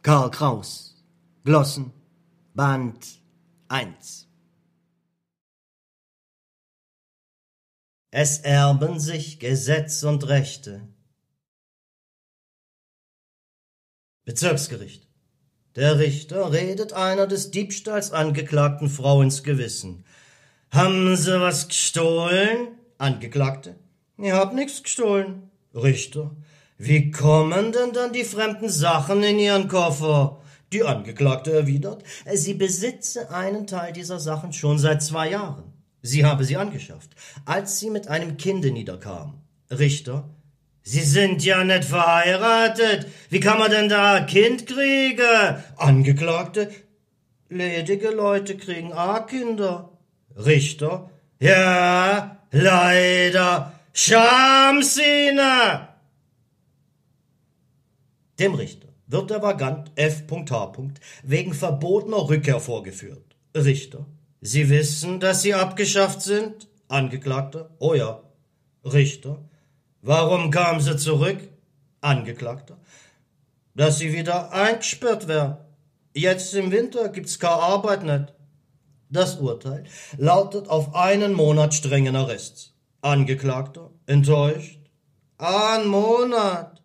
Karl Kraus, Glossen, Band 1. Es erben sich Gesetz und Rechte. Bezirksgericht. Der Richter redet einer des Diebstahls angeklagten Frau ins Gewissen. Haben Sie was gestohlen? Angeklagte. Ich hab nix gestohlen. Richter. Wie kommen denn dann die fremden Sachen in Ihren Koffer? Die Angeklagte erwidert, sie besitze einen Teil dieser Sachen schon seit 2 Jahren. Sie habe sie angeschafft, als sie mit einem Kinde niederkam. Richter. Sie sind ja nicht verheiratet. Wie kann man denn da ein Kind kriegen? Angeklagte. Ledige Leute kriegen auch Kinder. Richter. Ja, leider. Schamsine! Dem Richter wird der Vagant F.H. wegen verbotener Rückkehr vorgeführt. Richter. Sie wissen, dass Sie abgeschafft sind? Angeklagter. Oh ja. Richter. Warum kamen Sie zurück? Angeklagter. Dass Sie wieder eingesperrt wären. Jetzt im Winter gibt's keine Arbeit nicht. Das Urteil lautet auf 1 Monat strengen Arrests. Angeklagter. Enttäuscht. 1 Monat.